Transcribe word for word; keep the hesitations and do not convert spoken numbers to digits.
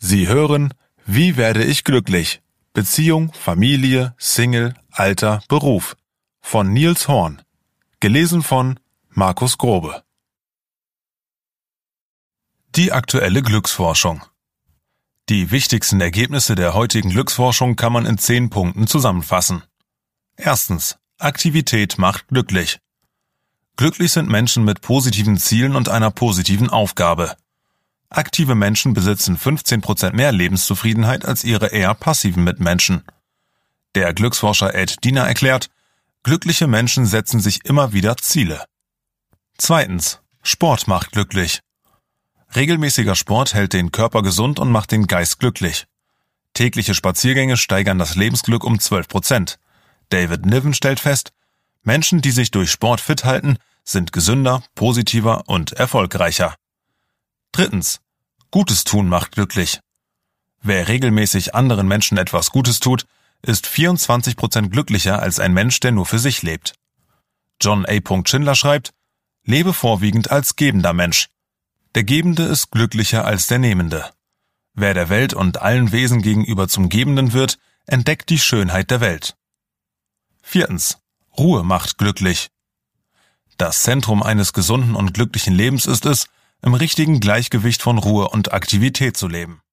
Sie hören Wie werde ich glücklich? Beziehung, Familie, Single, Alter, Beruf von Niels Horn. Gelesen von Markus Grobe. Die aktuelle Glücksforschung. Die wichtigsten Ergebnisse der heutigen Glücksforschung kann man in zehn Punkten zusammenfassen. Erstens. Aktivität macht glücklich. Glücklich sind Menschen mit positiven Zielen und einer positiven Aufgabe. Aktive Menschen besitzen fünfzehn Prozent mehr Lebenszufriedenheit als ihre eher passiven Mitmenschen. Der Glücksforscher Ed Diener erklärt, glückliche Menschen setzen sich immer wieder Ziele. Zweitens. Sport macht glücklich. Regelmäßiger Sport hält den Körper gesund und macht den Geist glücklich. Tägliche Spaziergänge steigern das Lebensglück um zwölf Prozent. David Niven stellt fest, Menschen, die sich durch Sport fit halten, sind gesünder, positiver und erfolgreicher. Drittens. Gutes tun macht glücklich. Wer regelmäßig anderen Menschen etwas Gutes tut, ist vierundzwanzig Prozent glücklicher als ein Mensch, der nur für sich lebt. John A. Schindler schreibt, lebe vorwiegend als gebender Mensch. Der Gebende ist glücklicher als der Nehmende. Wer der Welt und allen Wesen gegenüber zum Gebenden wird, entdeckt die Schönheit der Welt. Viertens. Ruhe macht glücklich. Das Zentrum eines gesunden und glücklichen Lebens ist es, im richtigen Gleichgewicht von Ruhe und Aktivität zu leben.